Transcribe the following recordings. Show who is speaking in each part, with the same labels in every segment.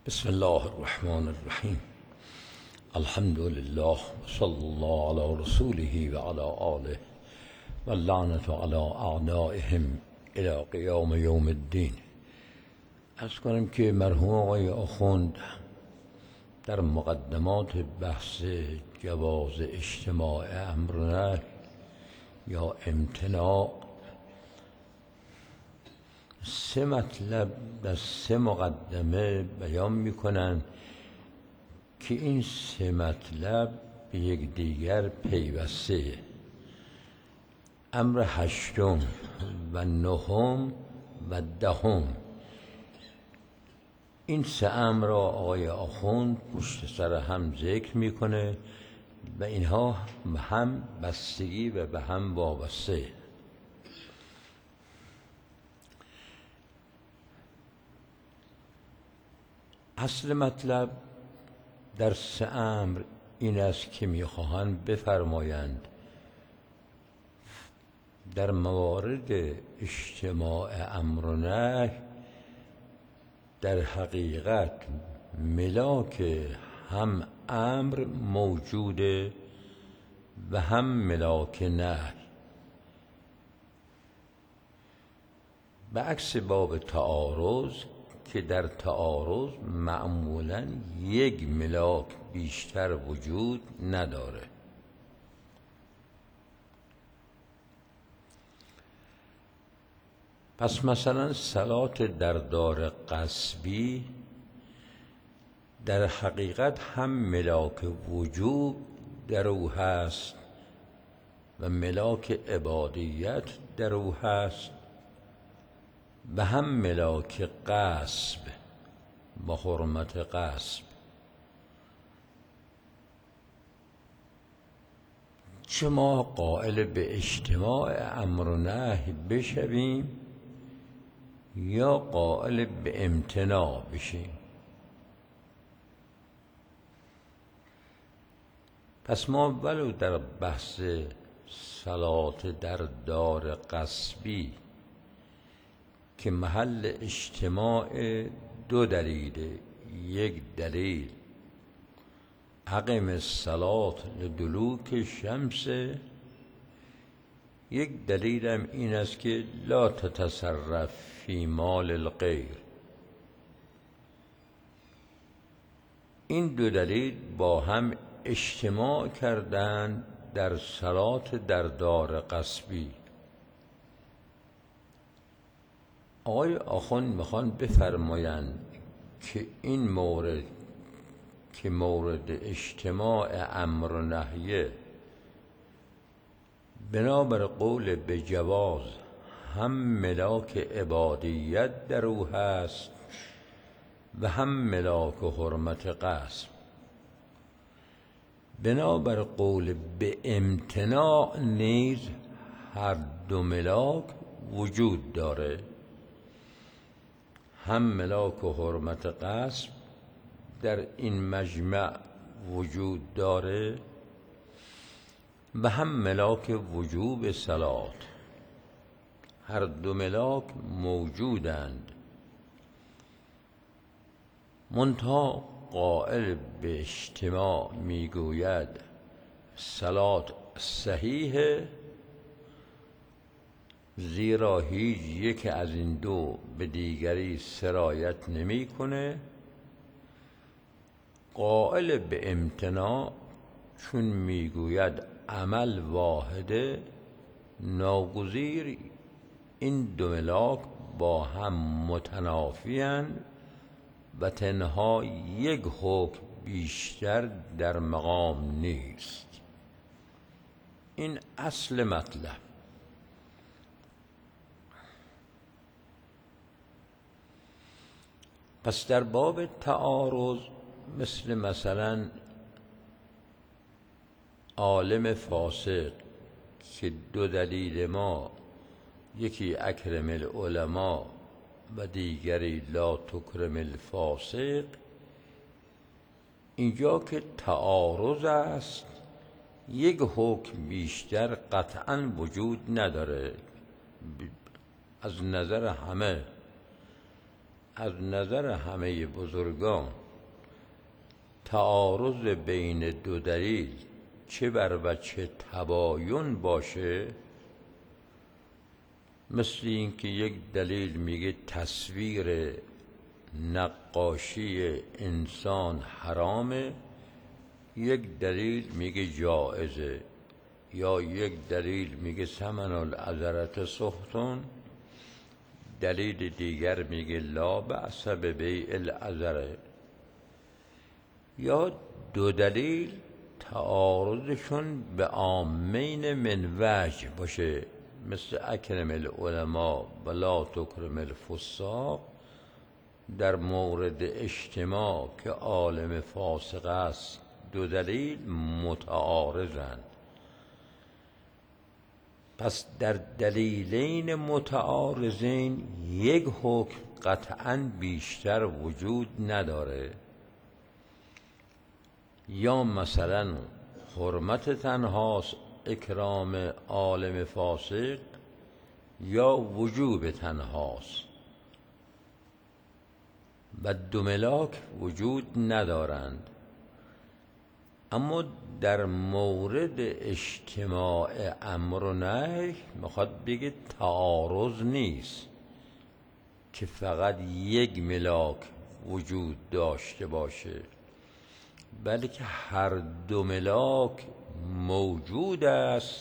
Speaker 1: بسم الله الرحمن الرحیم. الحمد لله صلی الله علی رسوله و علی آله و اللعنة علی اعدائهم الی قیام یوم الدین. عرض کنم که مرحوم آقای آخوند در مقدمات بحث جواز اجتماع امر و نهی یا امتناع سه مطلب در سه مقدمه بیان میکنند که این سه مطلب به یک دیگر پیوسته. امر هشتم و نهم و دهم، این سه امر را آقای آخوند پشت سر هم ذکر میکنه و اینها به هم بستگی و به هم وابسته. اصل مطلب در سه امر این است که میخواهند بفرمایند در موارد اجتماع امر و نهی در حقیقت ملاک هم امر موجوده و هم ملاک نهی، به عکس باب تعارض که در تعارض معمولاً یک ملاک بیشتر وجود نداره. پس مثلا صلات در دار غصبی در حقیقت هم ملاک وجوب در او هست و ملاک عبادیت در او هست و هم ملاک غصب با حرمت غصب. چه ما قائل به اجتماع امر و نهی بشویم یا قائل به امتناع بشیم. پس ما ولو در بحث صلات در دار غصبی که محل اجتماع دو دلیله، یک دلیل اقم الصلاة لدلوک الشمس، یک دلیل هم این است که لا تتصرف فی مال الغیر. این دو دلیل با هم اجتماع کردند در صلات در دار غصبی. آقای آخوند میخوان بفرمایند که این مورد که مورد اجتماع امر و نهیه بنابر قول به جواز هم ملاک عبادیت در او هست و هم ملاک حرمت غصب. بنابر قول به امتناع نیز هر دو ملاک وجود داره، هم ملاک و حرمت غصب در این مجمع وجود داره و هم ملاک وجوب صلات. هر دو ملاک موجودند، منتها قائل به اجتماع میگوید صلات صحیحه، زیرا هیچ یک از این دو به دیگری سرایت نمیکنه. قائل به امتناع چون میگوید عمل واحده، ناگزیر این دو ملاک با هم متنافی‌اند و تنها یک حکم بیشتر در مقام نیست. این اصل مطلب. پس در باب تعارض مثلا عالم فاسق که دو دلیل ما، یکی اکرم العلماء و دیگری لا تکرم الفاسق، اینجا که تعارض است یک حکم بیشتر قطعا وجود نداره از نظر همه، از نظر همه بزرگان تعارض بین دو دلیل چه بر وجه تباین باشه، مثل اینکه یک دلیل میگه تصویر نقاشی انسان حرامه، یک دلیل میگه جائزه، یا یک دلیل میگه ثمن العذرة سخط، دلیل دیگر میگه لا بأس ببیع العذرة. یا دو دلیل تعارضشون به عامین من وجه باشه، مثل اکرم العلماء و لا تکرم الفساق، در مورد اجتماع که عالم فاسق است دو دلیل متعارضند. پس در دلیلین متعارضین یک حکم قطعاً بیشتر وجود نداره. یا مثلا حرمت تنهاست اکرام عالم فاسق، یا وجوب تنهاست و دو ملاک وجود ندارند. اما در مورد اجتماع امر و نهی میخواد بگه تعارض نیست که فقط یک ملاک وجود داشته باشه، بلکه هر دو ملاک موجود است.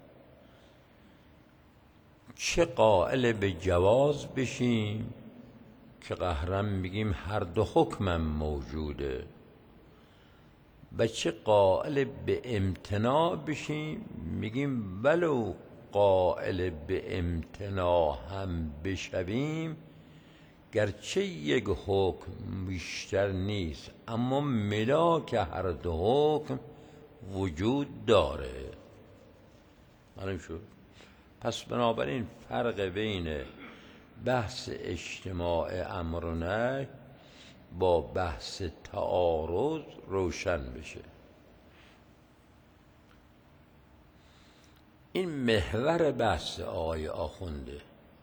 Speaker 1: چه قائل به جواز بشیم که قهرا میگیم هر دو حکمم موجوده، و چه قائل به امتناع بشیم میگیم ولو قائل به امتناع هم بشویم، گرچه یک حکم بیشتر نیست اما ملاک هر دو حکم وجود داره. معلوم شد؟ پس بنابراین فرق بین بحث اجتماع امر و نهی با بحث تعارض روشن بشه. این محور بحث آقای آخونده.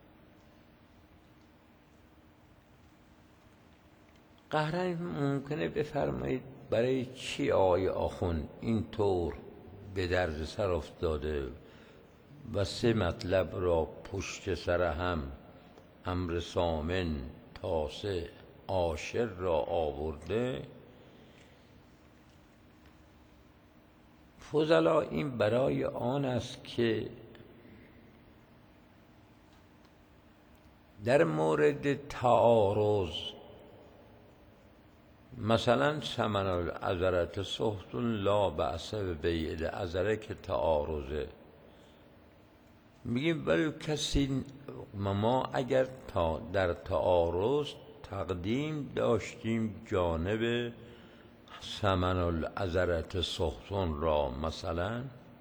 Speaker 1: قهرن ممکنه بفرمایید برای چی آقای آخوند اینطور به درد سر افتاده و سه مطلب را پشت سر هم، امر ثامن، تاسع، عاشر را آورده؟ فضلا این برای آن است که در مورد تعارض، مثلا ثمن العذرة سخط لا بأس ببیع العذرة که تعارضه، میگیم ولی کسی ما اگر در تعارض تقدیم داشتیم جانب ثمن العذرة سخط را، مثلا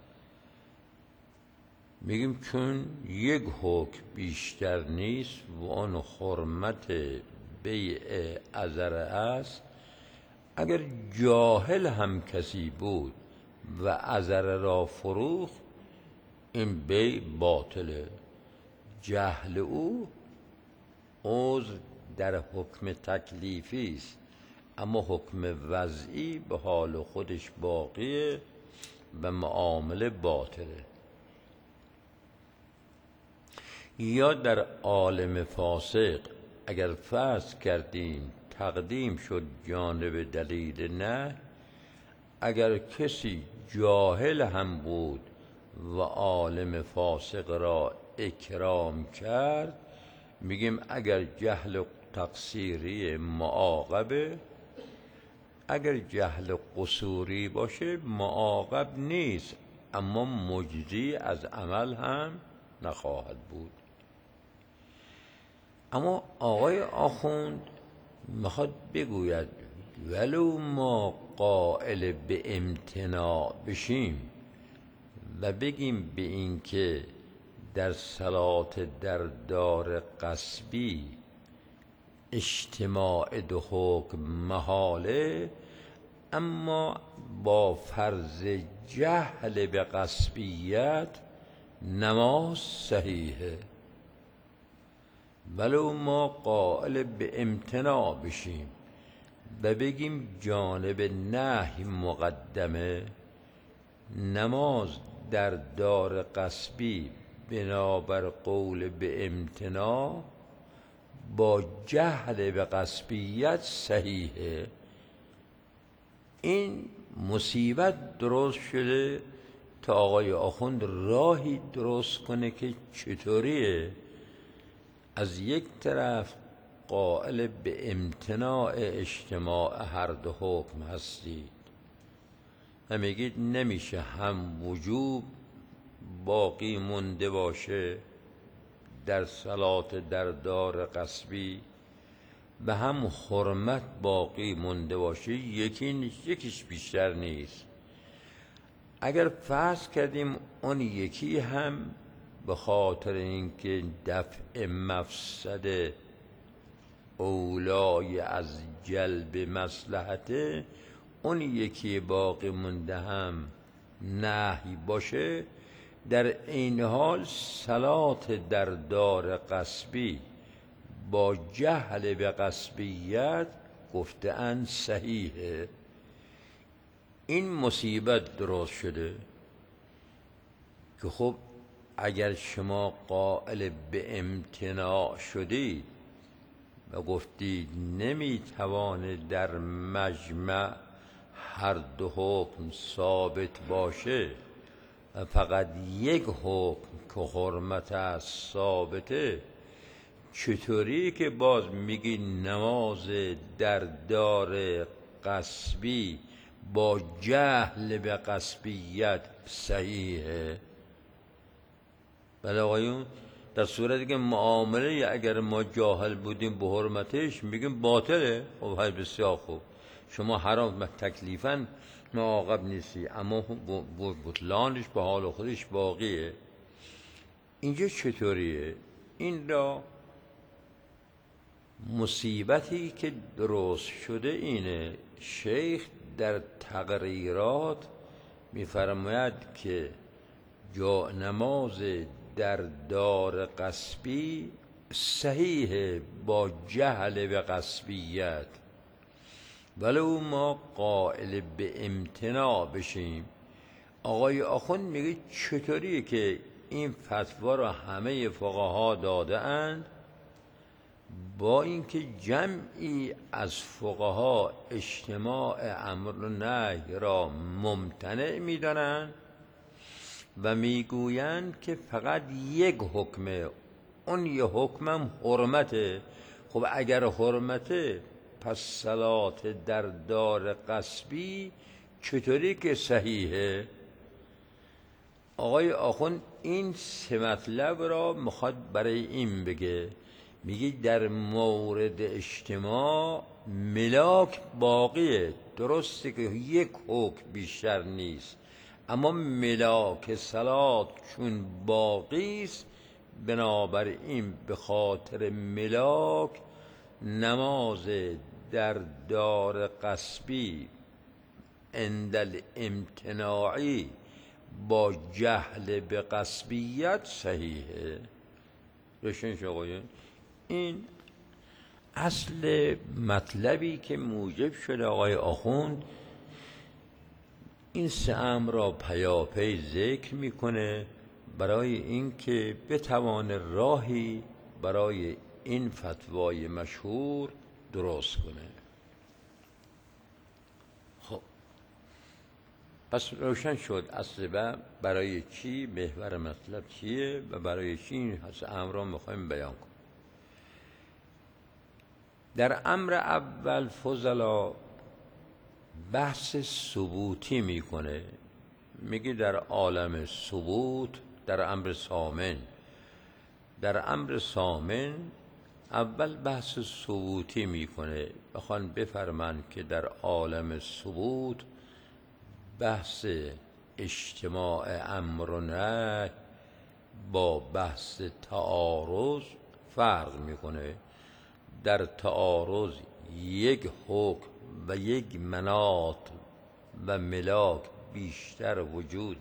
Speaker 1: میگیم چون یک حکم بیشتر نیست و آن حرمت بیع عذره است، اگر جاهل هم کسی بود و عذره را فروخت این بیع باطله. جهل او عذر در حکم تکلیفی است، اما حکم وضعی به حال خودش باقیه و معامله باطله. یا در عالم فاسق اگر فرض کردیم تقدیم شد جانب دلیل نه، اگر کسی جاهل هم بود و عالم فاسق را اکرام کرد، میگیم اگر جهل تقصیری معاقبه، اگر جهل قصوری باشه معاقب نیست اما مجزی از عمل هم نخواهد بود. اما آقای آخوند میخواد بگوید ولو ما قائل به امتناع بشیم و بگیم به این که در صلات در دار غصبی اجتماع دو حکم محاله، اما با فرض جهل به غصبیت نماز صحیحه. ولو ما قائل به امتناع بشیم و بگیم جانب نهی مقدمه، نماز در دار غصبی بنابر قول به امتناع با جهل به غصبیت صحیحه. این مصیبت درست شده تا آقای آخوند راهی درست کنه که چطوریه از یک طرف قائل به امتناع اجتماع هر دو حکم هستید و میگید نمیشه هم وجوب باقی مونده باشه در صلات در دار غصبی و هم حرمت باقی مونده باشه، یکیش بیشتر نیست. اگر فرض کردیم اون یکی هم به خاطر اینکه دفع مفسده اولای از جلب مصلحته، اون یکی باقی مونده هم نهی باشه، در این حال صلات در دار غصبی با جهل به غصبیت گفته‌اند صحیحه. این مصیبت درست شده که خب اگر شما قائل به امتناع شدید و گفتید نمیتوانه در مجمع هر دو حکم ثابت باشه و فقط یک حکم که حرمت است ثابته، چطوری که باز میگی نماز در دار غصبی با جهل به غصبیت صحیحه؟ بله آقایون، در صورتی که معامله اگر ما جاهل بودیم به حرمتش میگیم باطله. خب های بسیار خوب، شما حرام تکلیفاً معاقب نیستی، اما بطلانش به حال خودش باقیه. اینجا چطوریه؟ این را مصیبتی که درست شده اینه، شیخ در تقریرات میفرماید که جا نماز در دار غصبی صحیح با جهل به غصبیت، ولو ما قائل به امتناع بشیم. آقای آخوند میگه چطوریه که این فتوا را همه فقها داده اند با اینکه جمعی از فقها اجتماع امر و نهی را ممتنع میدانند و میگویند که فقط یک حکمه، اون یک حکمم حرمته. خب اگر حرمته پس صلات در دار غصبی چطوری که صحیحه؟ آقای آخوند این سه مطلب را میخواد برای این بگه، میگه در مورد اجتماع ملاک باقیه، درسته که یک حکم بیشتر نیست، اما ملاک صلات چون باقی است، بنابراین به خاطر ملاک نماز در دار غصبی عند امتناعی با جهل به غصبیت صحیحه. روشن شد آقایون؟ این اصل مطلبی که موجب شده آقای آخوند این سه امر را پیاپی ذکر میکنه برای اینکه بتوانه راهی برای این فتوای مشهور درست کنه. خب پس روشن شد اصل برای چی محور مطلب چیه و برای چی این امر را میخوایم بیان کنیم. در امر اول فضلا بحث ثبوتی میکنه، میگه در عالم ثبوت در امر ثامن، در امر ثامن اول بحث ثبوتی میکنه، بخوان بفرمان که در عالم ثبوت بحث اجتماع امر و نهی با بحث تعارض فرق میکنه. در تعارض یک حکم و یک مناط و ملاک بیشتر وجود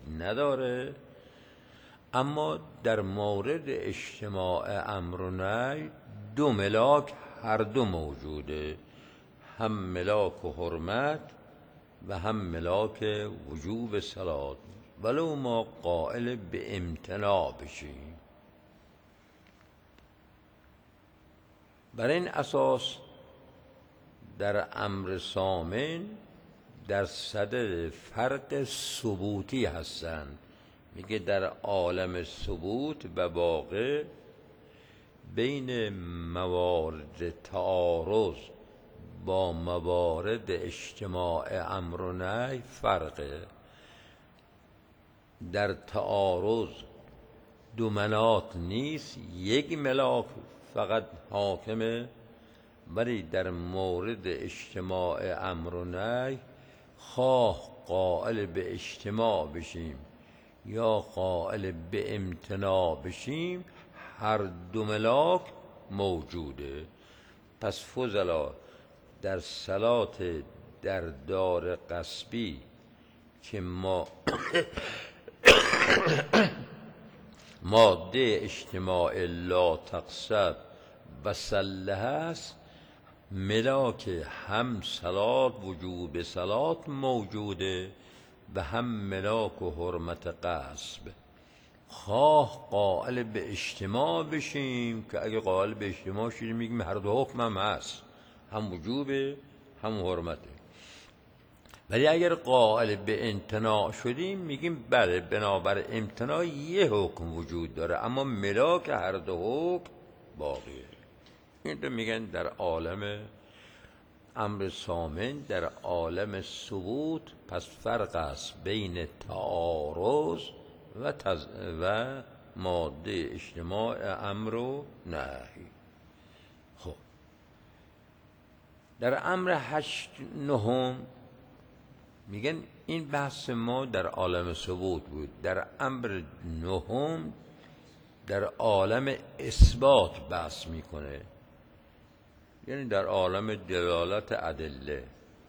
Speaker 1: نداره، اما در مورد اجتماع امر و نهی دو ملاک هر دو موجوده، هم ملاک و حرمت و هم ملاک وجوب صلات، ولو ما قائل به امتناع بشیم. بر این اساس در امر ثامن در صدد فرق ثبوتی هستند. میگه در عالم ثبوت و واقع بین موارد تعارض با موارد اجتماع امر و نهی فرقه. در تعارض دو مناط نیست، یک ملاک فقط حاکمه، ولی در مورد اجتماع امر و نهی خواه قائل به اجتماع بشیم یا قائل به امتناع بشیم، هر دو ملاک موجوده. پس فضلا در صلات در دار غصبی که ماده اجتماع لا تقصد و سله هست، ملاک هم صلات وجوب صلات موجوده و هم ملاک و حرمت غصب. خواه قائل به اجتماع بشیم که اگه قائل به اجتماع شدیم میگیم هر دو حکم هم هست، هم وجوبه هم حرمته. ولی اگر قائل به امتناع شدیم میگیم بله بنابر امتناع یه حکم وجود داره اما ملاک هر دو حکم باقیه. این رو میگن در عالم امر ثامن، در عالم ثبوت. پس فرق است بین تعارض و ماده اجتماع امر و نهی. خب در امر 8 9 میگن این بحث ما در عالم ثبوت بود. در امر 9 در عالم اثبات بحث میکنه، یعنی در عالم دلالت ادله.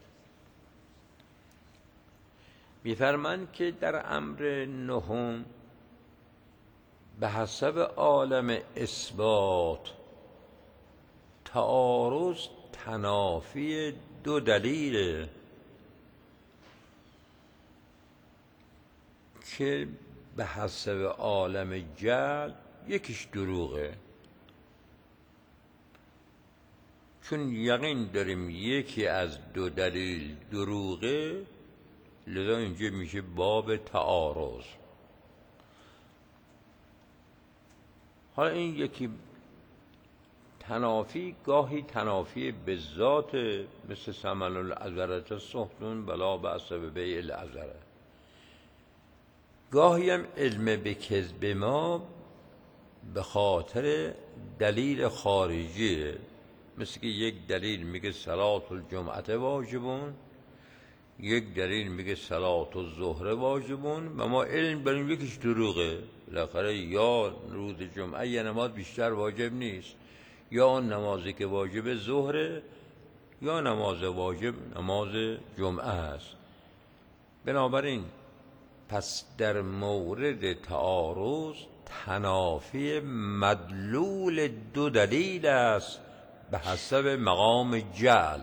Speaker 1: میفرمند که در امر 9 به حسب عالم اثبات تعارض تنافی دو دلیل که به حسب عالم جهل یکیش دروغه، چون یقین داریم یکی از دو دلیل دروغه، لذا اینجا میشه باب تعارض. حالا این یکی تنافی گاهی تنافی به ذات، مثل ثمن العذرة سحتون بلا بأس ببیع العذرة. گاهی هم علم به کذب ما به خاطر دلیل خارجیه، مثل که یک دلیل میگه صلات الجمعه واجبون، یک دلیل میگه صلات الظهر واجبون و ما علم بریم یکیش دروغه. بالاخره یا روز جمعه یه نماز بیشتر واجب نیست، یا نمازی که واجب ظهره یا نماز واجب نماز جمعه است. بنابراین پس در مورد تعارض تنافی مدلول دو دلیل است به حسب مقام جعل.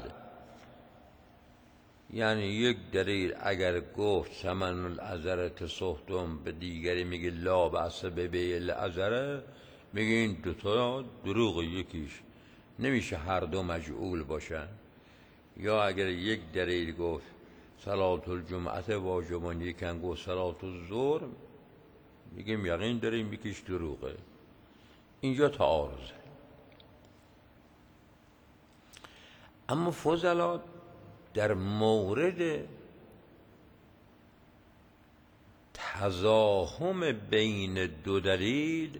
Speaker 1: یعنی یک دلیل اگر گفت ثمن العذرة سحتم، به دیگری میگه لا بأس ببیع العذرة، میگه این دوتا دروغ، یکیش نمیشه هر دو مجعول باشن. یا اگر یک دلیل گفت صلات الجمعه واجبان، یکن گفت صلات الظهر، میگیم یقین داریم یکیش دروغه. اینجا تعارضه. اما فضلا در مورد تزاحم بین دو دلیل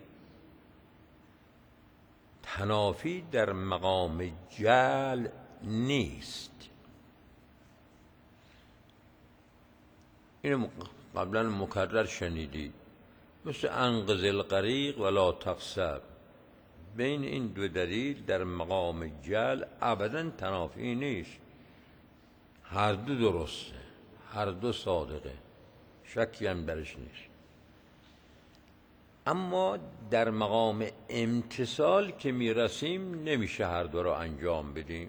Speaker 1: تنافی در مقام جعل نیست. اینو قبلا مکرر شنیدید، مثل انقذ الغریق ولا تقصر. بین این دو دلیل در مقام جعل ابدا تنافی نیست، هر دو درسته، هر دو صادقه، شکی هم درش نیست. اما در مقام امتثال که میرسیم نمیشه هر دو رو انجام بدیم.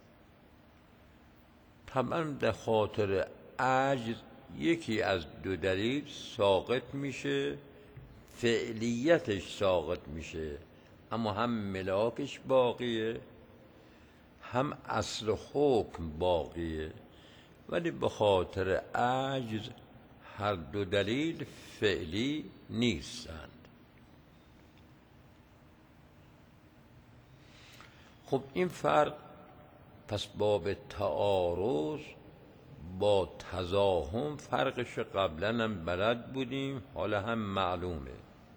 Speaker 1: طبعا در خاطر عجز یکی از دو دلیل ساقط میشه، فعلیتش ساقط میشه، اما هم ملاکش باقیه هم اصل حکم باقیه، ولی به خاطر عجز هر دو دلیل فعلی نیستند. خب این فرق پس باب تعارض با تزاحم فرقش قبلا هم بلد بودیم، حالا هم معلومه.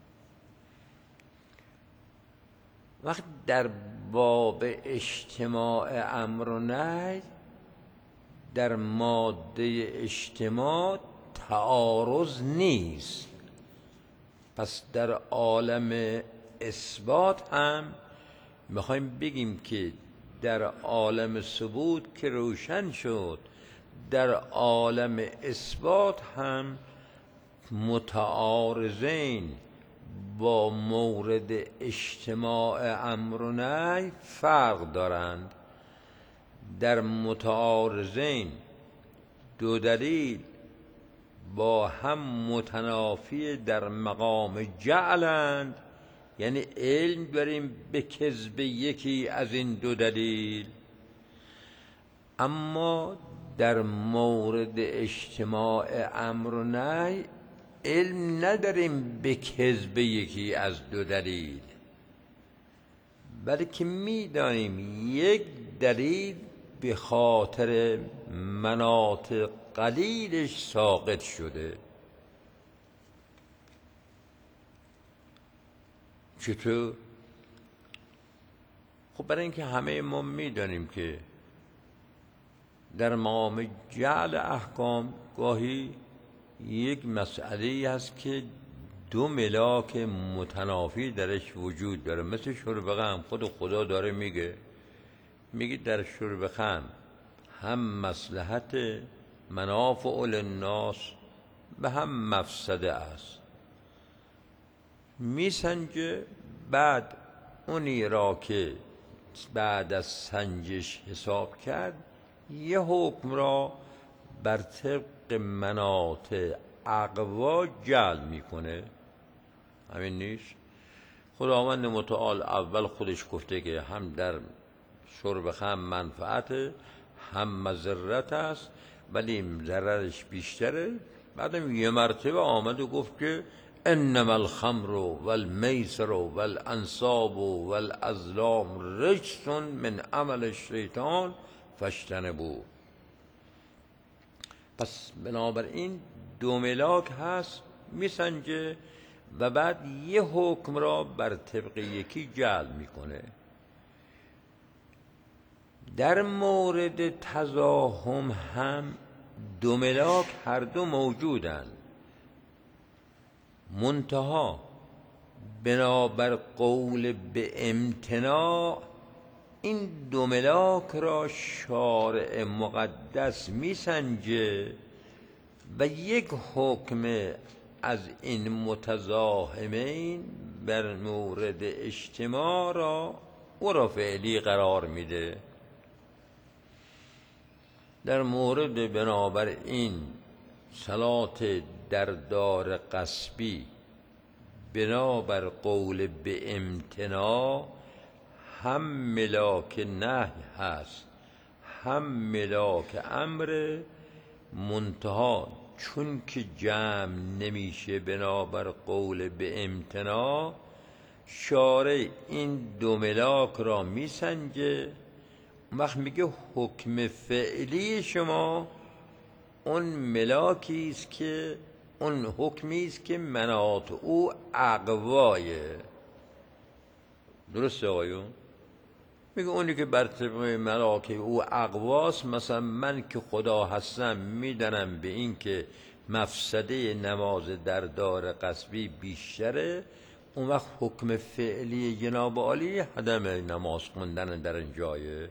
Speaker 1: وقت در باب اجتماع امر و نهی در ماده اجتماع تعارض نیست، پس در عالم اثبات هم میخوایم بگیم که در عالم ثبوت که روشن شد، در عالم اثبات هم متعارضین با مورد اجتماع امر و نهی فرق دارند. در متعارضین دو دلیل با هم متنافی در مقام جعلند، یعنی علم داریم به کذب یکی از این دو دلیل، اما در مورد اجتماع امر و نهی علم نداریم به کذب یکی از دو دلیل، بلکه میدانیم یک دلیل به خاطر مناط قلیلش ساقط شده. چطور؟ خب برای اینکه همه ما میدانیم که در مقام جعل احکام گاهی یک مسئله هست که دو ملاک متنافی درش وجود داره، مثل شرب خمر. خود خدا داره میگه در شرب خمر هم مصلحت منافع للناس به هم مفسده است. میسنجه، بعد اونی را که بعد از سنجش حساب کرد یه حکم را بر طبق مناط اقوا جعل میکنه. همین نیست؟ خداوند متعال اول خودش گفته که هم در شرب خمر منفعت هم مضرت است، ولی ضررش بیشتره. بعدم یه مرتبه آمد و گفت که انما الخمر والمیسر والانصاب والازلام رجس من عمل الشیطان فاجتنبوه. پس بنابراین دو ملاک هست، میسنجه و بعد یه حکم را بر طبق یکی جعل میکنه. در مورد تزاحم هم دو ملاک هر دو موجودند، منتها بنابر قول به امتناع این دو ملاک را شارع مقدس میسنجه و یک حکم از این متزاحمین بر مورد اجتماع را او را فعلی قرار میده. در مورد بنابر این صلات در دار غصبی بنابر قول به امتناع هم ملاک نهی هست هم ملاک امر، منتها چون که جمع نمیشه بنابر قول به امتناع، شارع این دو ملاک را میسنجه. وقت میگه حکم فعلی شما اون ملاکی است که اون حکمی است که مناط او اقوایه. درسته آقایون؟ میگه اونی که بر طبق ملاک او اقواست، مثلا من که خدا هستم میدانم به این که مفسده نماز در دار غصبی بیشتره، اون وقت حکم فعلی جناب عالی عدم نماز خوندن در این جایه.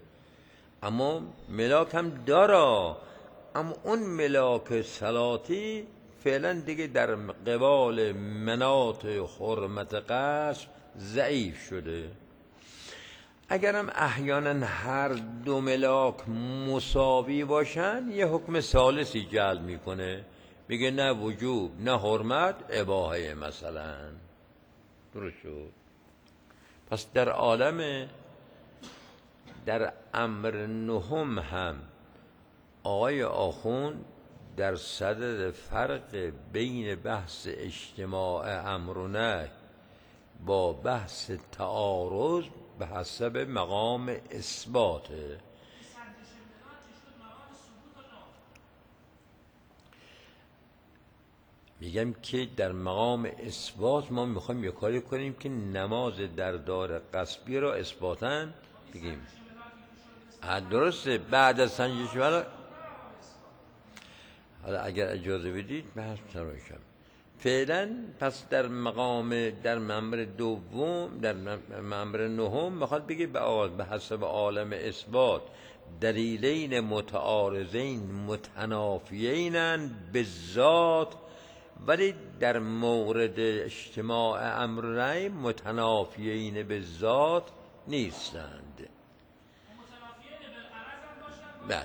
Speaker 1: اما ملاک هم داره، اما اون ملاک صلاتی فعلا دیگه در قبال مناط حرمت قصب ضعیف شده. اگرم احیانا هر دو ملاک مساوی باشن یه حکم ثالثی جلب میکنه، میگه نه وجوب نه حرمت، اباحه مثلا. درست شد؟ پس در عالم در امر نهم هم آقای آخوند در صدد فرق بین بحث اجتماع امر و نهی با بحث تعارض به حسب مقام اثباته. میگم که در مقام اثبات ما میخوایم یه کاری کنیم که نماز در دار قصبی را اثباتاً بگیم. درسته بعد از سنجش ولی حالا اگر اجازه بدید بحث تراشم فعلا. پس در مقام در مأمر دوم در مأمر نهم میخواد بگه به حسب عالم اثبات دلیلین متعارضین متنافیین به ذات، ولی در مورد اجتماع امر و نهی متنافیین به ذات نیستند. بله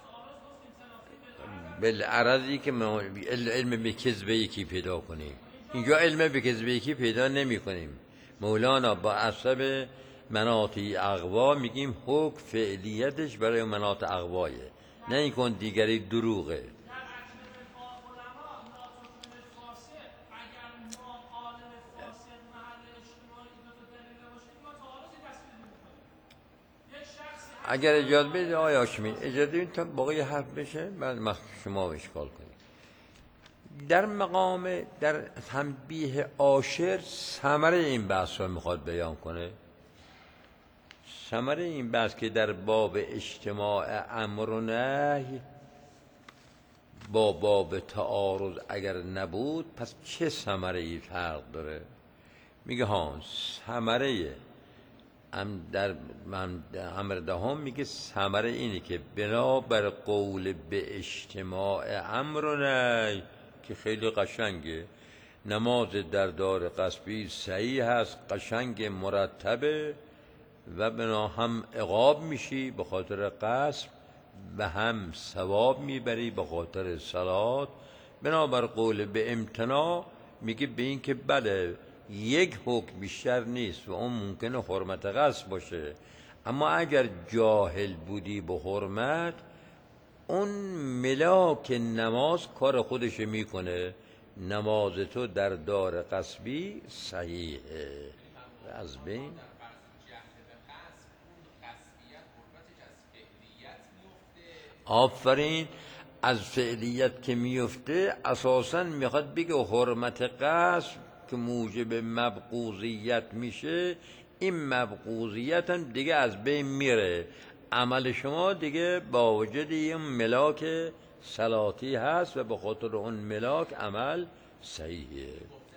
Speaker 1: بالعرضی که ما علم به کذب یکی پیدا کنیم، اینجا علم به کذب یکی پیدا نمی کنیم. مولانا با حسب مناط اقوا میگیم حکم فعلیتش برای مناط اقوایه، نه این کن دیگری دروغه. اگر اجازه بدید آقای هاشمی اجازه بدید تا باقی حرف بشه بعد شما اشکال کنید. در مقام در تنبیه عاشر ثمره این بحث رو میخواد بیان کنه. ثمره این بحث که در باب اجتماع امر و نهی با باب تعارض اگر نبود پس چه ثمره ای فرق داره؟ میگه ها ثمره در امر دهم میگه ثمره اینه که بنابر قول به اجتماع امر و نهی که خیلی قشنگه، نماز در دار قصبی صحیح هست، قشنگ مرتبه و بنا هم عقاب میشی به خاطر قصب و هم ثواب میبری به خاطر صلات. بنابر قول به امتناع میگه به این که بله یک حکم بیشتر نیست و اون ممکنه حرمت قصب باشه، اما اگر جاهل بودی به حرمت اون ملاک نماز کار خودش میکنه، نماز تو در دار قصبی صحیحه. از بین آفرین از فعلیت که میفته اساساً میخواد بگه حرمت قصب که موجب مبغوضیت میشه، این مبغوضیت هم دیگه از بین میره، عمل شما دیگه با وجود این ملاک صلاتی هست و به خاطر اون ملاک عمل صحیحه.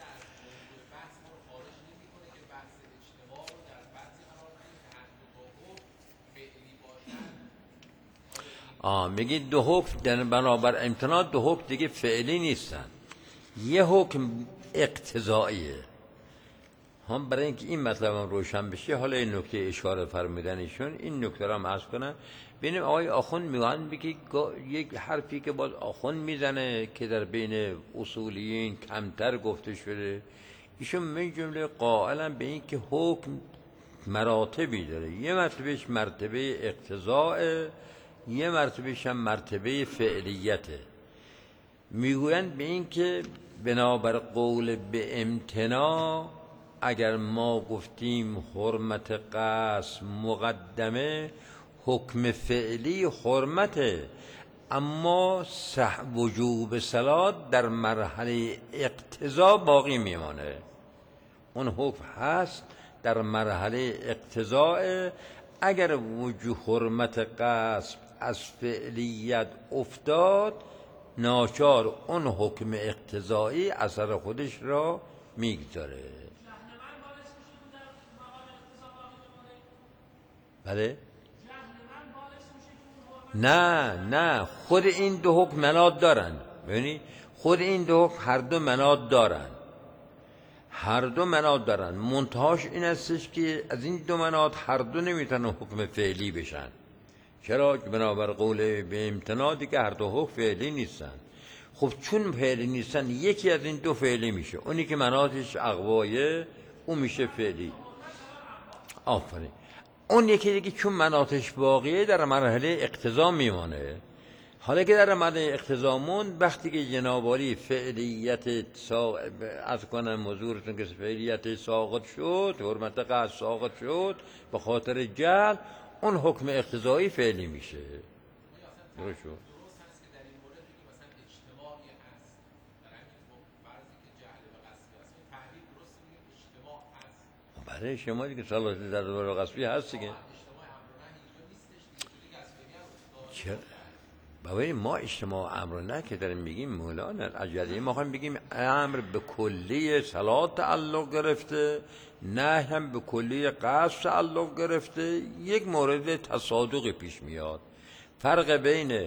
Speaker 1: میگید دو حکم در بنابر امتناع دو حکم دیگه فعلی نیستن، یه حکم اقتضاییه. هم برای اینکه این مطلب هم روشن بشه حالا این نکته اشاره فرمودن ایشون این نکته رو هم عرض کنم. ببینیم آقای آخوند میگن بگی یک حرفی که باز آخوند میزنه که در بین اصولیین کمتر گفته شده، ایشون من جمله قائلا به این که حکم مراتبی داره، یه مرتبهش مرتبه اقتضاء، یه مرتبهش هم مرتبه فعلیته. میگویند به این که بنابر قول به امتناع اگر ما گفتیم حرمت قصد مقدمه، حکم فعلی حرمته، اما وجوب صلات در مرحله اقتضا باقی میمانه. اون حکم هست در مرحله اقتضاء، اگر وجوب حرمت قصد از فعلیت افتاد ناچار اون حکم اقتضایی اثر خودش را میگذاره. بله؟ نه خود این دو حکم مناط دارن، ببینید خود این دو هر دو مناط دارن، هر دو مناط دارن، منتهاش این استش که از این دو مناط هر دو نمیتونن حکم فعلی بشن. چرا؟ بنابر قول به امتناع دیگه هر دو حکم فعلی نیستن. خب چون فعلی نیستن یکی از این دو فعلی میشه، اونی که مناطش اقوایه اون میشه فعلی. آفرین. اون یکی دیگه چون مناطش باقیه در مرحله اقتضا میمانه. حالا که در مرحله اقتضا موند، وقتی که جناب عالی فعلیت از کنم حضورتون که فعلیت ساقط شد، حرمت قصد ساقط شد به خاطر جهل، اون حکم اقتضایی فعلی میشه. درست شد؟ برای شما دیگه صلاحیت در دوباره قصبی هست دیگه. چرا؟ ببینید ما اجتماع امر نه که داریم میگیم مولانا عجلی، ما خواهیم بگیم امر به کلی صلات تعلق گرفته، نه هم به کلی قصد تعلق گرفته. یک مورد تصادقی پیش میاد، فرق بین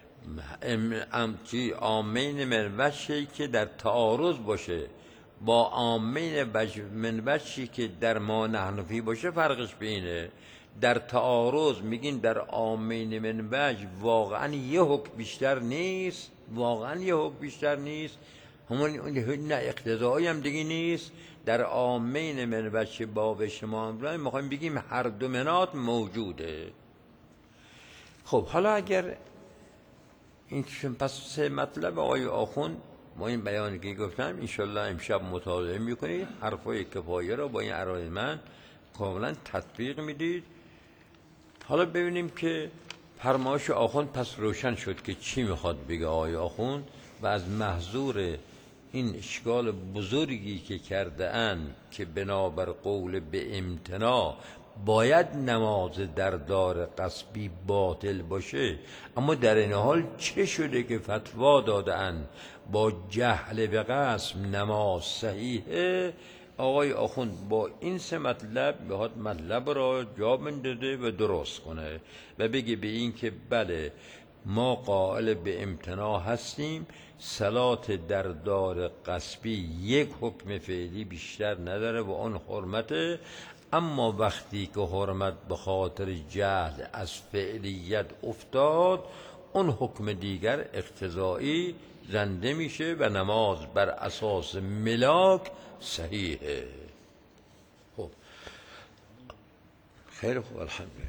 Speaker 1: عامین من وجهی که در تعارض باشه با عامین من وجهی که در ما نحنفی باشه، فرقش بینه. در تعارض میگین در عامین من وجه واقعا یه حکم بیشتر نیست، واقعا یه حکم بیشتر نیست، همون نه اقتضایی هم دیگه نیست. در عامین من وجه باب شما ما خواهیم بگیم هر دو مناط موجوده. خب حالا اگر این پس سه مطلب آقای آخوند ما این بیانی که گفتم انشالله امشب مطالعه میکنید، حرفای کفایه را با این ارائه من کاملا تطبیق میدید. حالا ببینیم که فرمایش آخوند پس روشن شد که چی میخواد بگه آقای آخوند، و از محظور این اشکال بزرگی که کرده اند که بنابر قول به امتناع باید نماز در دار قصبی باطل باشه، اما در این حال چه شده که فتوا داده اند با جهل به قصب نماز صحیحه. آقای آخوند با این سه مطلب بهاد مطلب را جا بندازه و درست کنه و بگه به این که بله ما قائل به امتناع هستیم، صلات در دار قصبی یک حکم فعلی بیشتر نداره و اون حرمته، اما وقتی که حرمت به خاطر جهل از فعلیت افتاد اون حکم دیگر اقتضایی زنده میشه و نماز بر اساس ملاک صحیحه. خب خیلی خوب، الحمدلله.